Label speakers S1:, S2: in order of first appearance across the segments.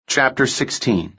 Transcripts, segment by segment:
S1: Chapter 16.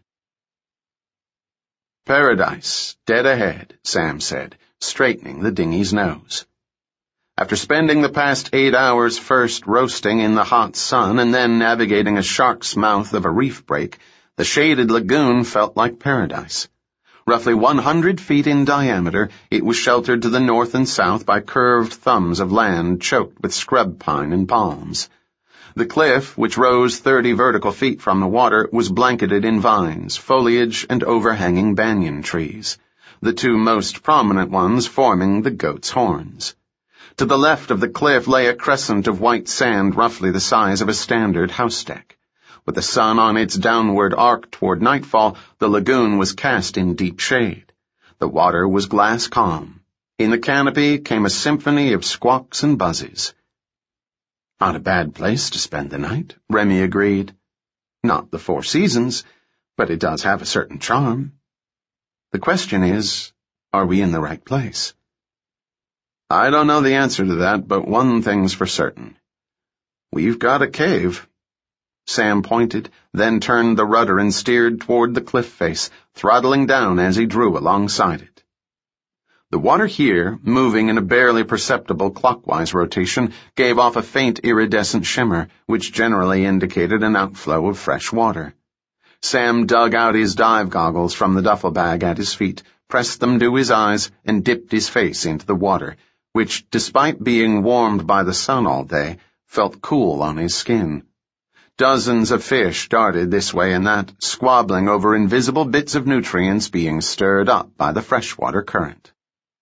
S1: Paradise, dead ahead, Sam said, straightening the dinghy's nose. After spending the past 8 hours first roasting in the hot sun and then navigating a shark's mouth of a reef break, the shaded lagoon felt like paradise. Roughly 100 feet in diameter, it was sheltered to the north and south by curved thumbs of land choked with scrub pine and palms. The cliff, which rose 30 vertical feet from the water, was blanketed in vines, foliage, and overhanging banyan trees, the two most prominent ones forming the goat's horns. To the left of the cliff lay a crescent of white sand roughly the size of a standard house deck. With the sun on its downward arc toward nightfall, the lagoon was cast in deep shade. The water was glass calm. In the canopy came a symphony of squawks and buzzes. Not a bad place to spend the night, Remy agreed. Not the Four Seasons, but it does have a certain charm. The question is, are we in the right place? I don't know the answer to that, but one thing's for certain. We've got a cave. Sam pointed, then turned the rudder and steered toward the cliff face, throttling down as he drew alongside it. The water here, moving in a barely perceptible clockwise rotation, gave off a faint iridescent shimmer, which generally indicated an outflow of fresh water. Sam dug out his dive goggles from the duffel bag at his feet, pressed them to his eyes, and dipped his face into the water, which, despite being warmed by the sun all day, felt cool on his skin. Dozens of fish darted this way and that, squabbling over invisible bits of nutrients being stirred up by the freshwater current.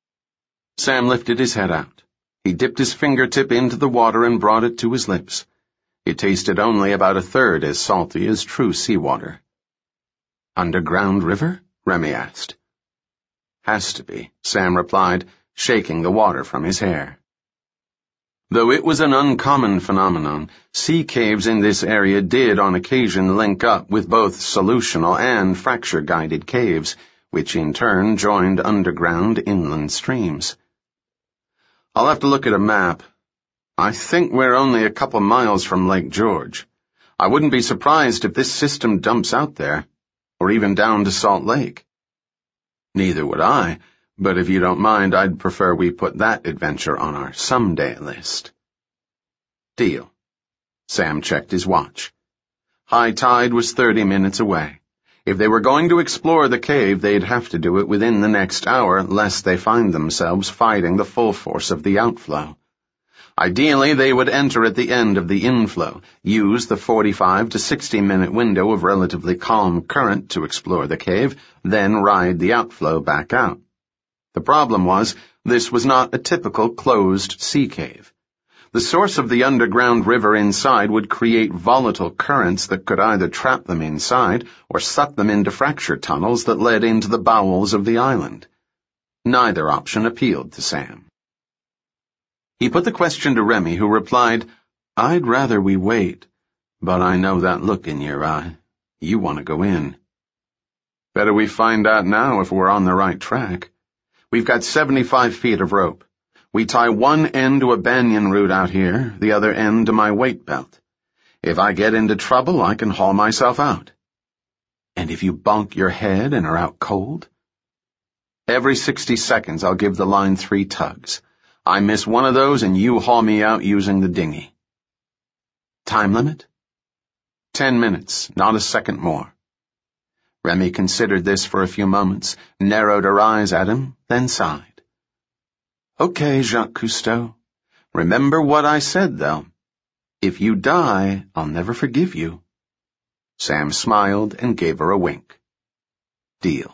S1: Sam lifted his head out. He dipped his fingertip into the water and brought it to his lips. It tasted only about a third as salty as true seawater. Underground river? Remy asked. Has to be, Sam replied, shaking the water from his hair. Though it was an uncommon phenomenon, sea caves in this area did on occasion link up with both solutional and fracture-guided caves, which in turn joined underground inland streams. I'll have to look at a map. I think we're only a couple miles from Lake George. I wouldn't be surprised if this system dumps out there, or even down to Salt Lake. Neither would I, but if you don't mind, I'd prefer we put that adventure on our someday list. Deal. Sam checked his watch. High tide was 30 minutes away. If they were going to explore the cave, they'd have to do it within the next hour, lest they find themselves fighting the full force of the outflow. Ideally, they would enter at the end of the inflow, use the 45 to 60-minute window of relatively calm current to explore the cave, then ride the outflow back out. The problem was, this was not a typical closed sea cave. The source of the underground river inside would create volatile currents that could either trap them inside or suck them into fracture tunnels that led into the bowels of the island. Neither option appealed to Sam. He put the question to Remy, who replied, I'd rather we wait, but I know that look in your eye. You want to go in. Better we find out now if we're on the right track. We've got 75 feet of rope. We tie one end to a banyan root out here, the other end to my weight belt. If I get into trouble, I can haul myself out. And if you bonk your head and are out cold? Every 60 seconds I'll give the line 3 tugs. I miss one of those and you haul me out using the dinghy. Time limit? 10 minutes, not a second more. Remy considered this for a few moments, narrowed her eyes at him, then sighed. Okay, Jacques Cousteau. Remember what I said, though. If you die, I'll never forgive you. Sam smiled and gave her a wink. Deal.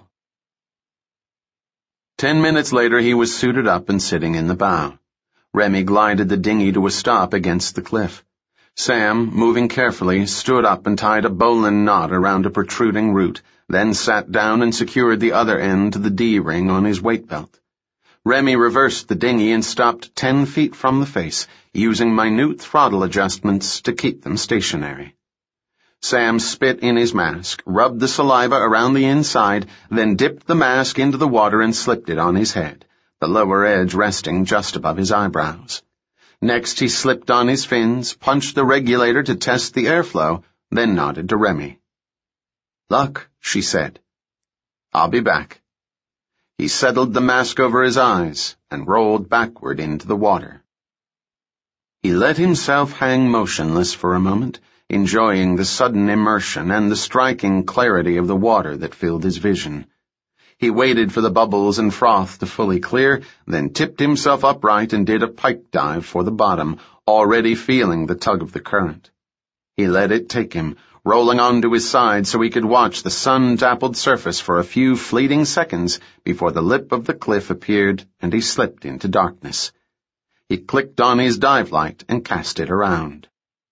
S1: 10 minutes later, he was suited up and sitting in the bow. Remy glided the dinghy to a stop against the cliff. Sam, moving carefully, stood up and tied a bowline knot around a protruding root, then sat down and secured the other end to the D-ring on his weight belt. Remy reversed the dinghy and stopped 10 feet from the face, using minute throttle adjustments to keep them stationary. Sam spit in his mask, rubbed the saliva around the inside, then dipped the mask into the water and slipped it on his head, the lower edge resting just above his eyebrows. Next he slipped on his fins, punched the regulator to test the airflow, then nodded to Remy. "Luck," she said. "I'll be back." He settled the mask over his eyes and rolled backward into the water. He let himself hang motionless for a moment, enjoying the sudden immersion and the striking clarity of the water that filled his vision. He waited for the bubbles and froth to fully clear, then tipped himself upright and did a pike dive for the bottom, already feeling the tug of the current. He let it take him, rolling onto his side so he could watch the sun-dappled surface for a few fleeting seconds before the lip of the cliff appeared and he slipped into darkness. He clicked on his dive light and cast it around.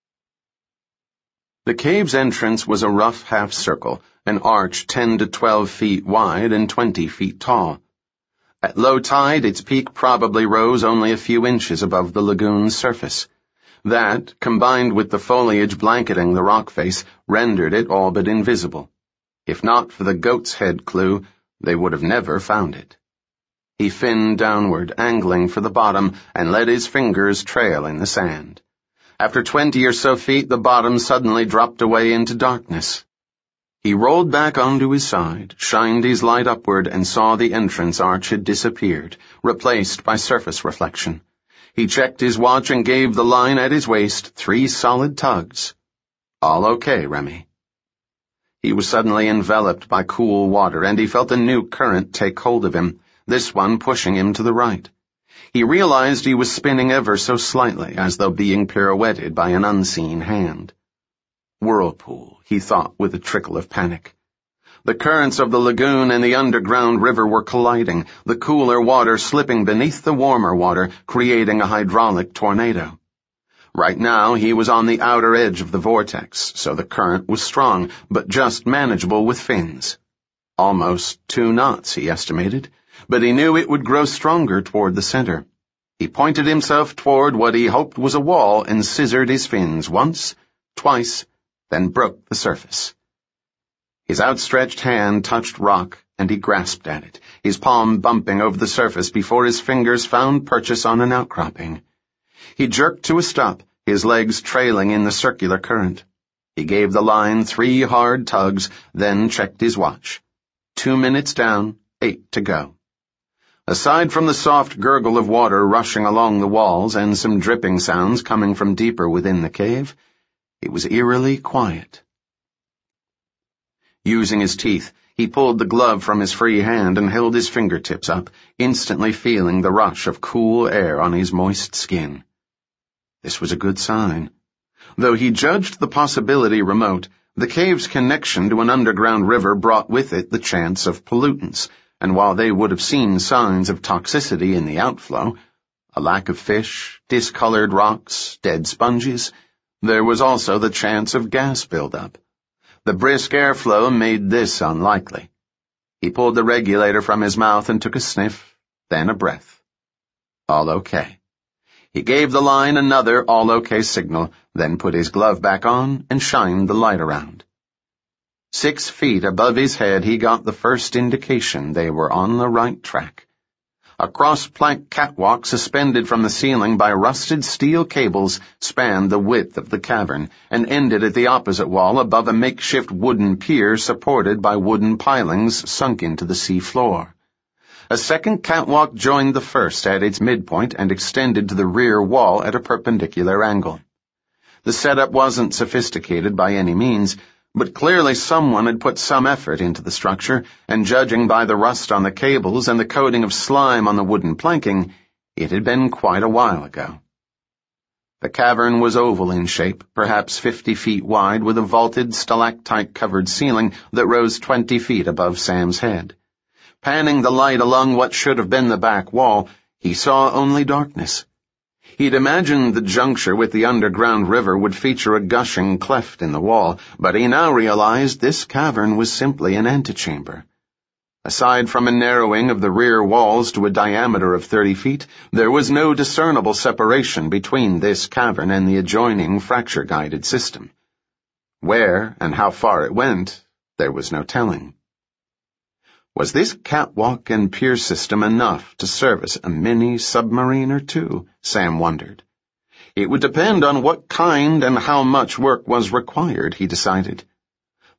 S1: The cave's entrance was a rough half-circle, an arch 10 to 12 feet wide and 20 feet tall. At low tide, its peak probably rose only a few inches above the lagoon's surface. That, combined with the foliage blanketing the rock face, rendered it all but invisible. If not for the goat's head clue, they would have never found it. He finned downward, angling for the bottom, and let his fingers trail in the sand. After 20 or so feet, the bottom suddenly dropped away into darkness. He rolled back onto his side, shined his light upward, and saw the entrance arch had disappeared, replaced by surface reflection. He checked his watch and gave the line at his waist 3 solid tugs. All okay, Remy. He was suddenly enveloped by cool water, and he felt a new current take hold of him, this one pushing him to the right. He realized he was spinning ever so slightly, as though being pirouetted by an unseen hand. Whirlpool, he thought with a trickle of panic. The currents of the lagoon and the underground river were colliding, the cooler water slipping beneath the warmer water, creating a hydraulic tornado. Right now he was on the outer edge of the vortex, so the current was strong, but just manageable with fins. Almost 2 knots, he estimated, but he knew it would grow stronger toward the center. He pointed himself toward what he hoped was a wall and scissored his fins once, twice, then broke the surface. His outstretched hand touched rock, and he grasped at it, his palm bumping over the surface before his fingers found purchase on an outcropping. He jerked to a stop, his legs trailing in the circular current. He gave the line 3 hard tugs, then checked his watch. 2 minutes down, 8 to go. Aside from the soft gurgle of water rushing along the walls and some dripping sounds coming from deeper within the cave, it was eerily quiet. Using his teeth, he pulled the glove from his free hand and held his fingertips up, instantly feeling the rush of cool air on his moist skin. This was a good sign. Though he judged the possibility remote, the cave's connection to an underground river brought with it the chance of pollutants, and while they would have seen signs of toxicity in the outflow, a lack of fish, discolored rocks, dead sponges, there was also the chance of gas buildup. The brisk airflow made this unlikely. He pulled the regulator from his mouth and took a sniff, then a breath. All okay. He gave the line another all okay signal, then put his glove back on and shined the light around. 6 feet above his head, he got the first indication they were on the right track. A cross-plank catwalk suspended from the ceiling by rusted steel cables spanned the width of the cavern and ended at the opposite wall above a makeshift wooden pier supported by wooden pilings sunk into the sea floor. A second catwalk joined the first at its midpoint and extended to the rear wall at a perpendicular angle. The setup wasn't sophisticated by any means, but clearly someone had put some effort into the structure, and judging by the rust on the cables and the coating of slime on the wooden planking, it had been quite a while ago. The cavern was oval in shape, perhaps 50 feet wide, with a vaulted stalactite-covered ceiling that rose 20 feet above Sam's head. Panning the light along what should have been the back wall, he saw only darkness. He'd imagined the juncture with the underground river would feature a gushing cleft in the wall, but he now realized this cavern was simply an antechamber. Aside from a narrowing of the rear walls to a diameter of 30 feet, there was no discernible separation between this cavern and the adjoining fracture-guided system. Where and how far it went, there was no telling. Was this catwalk and pier system enough to service a mini-submarine or two? Sam wondered. It would depend on what kind and how much work was required, he decided.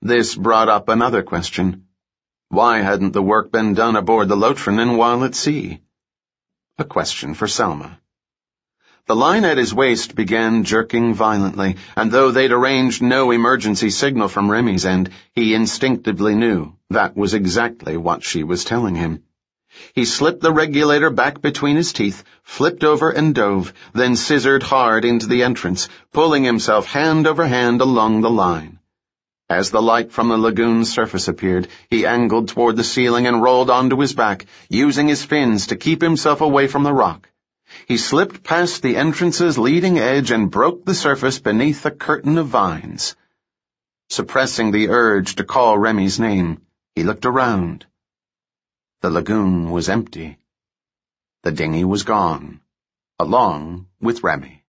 S1: This brought up another question. Why hadn't the work been done aboard the Lothrinen while at sea? A question for Selma. The line at his waist began jerking violently, and though they'd arranged no emergency signal from Remy's end, he instinctively knew that was exactly what she was telling him. He slipped the regulator back between his teeth, flipped over and dove, then scissored hard into the entrance, pulling himself hand over hand along the line. As the light from the lagoon's surface appeared, he angled toward the ceiling and rolled onto his back, using his fins to keep himself away from the rock. He slipped past the entrance's leading edge and broke the surface beneath a curtain of vines. Suppressing the urge to call Remy's name, he looked around. The lagoon was empty. The dinghy was gone, along with Remy.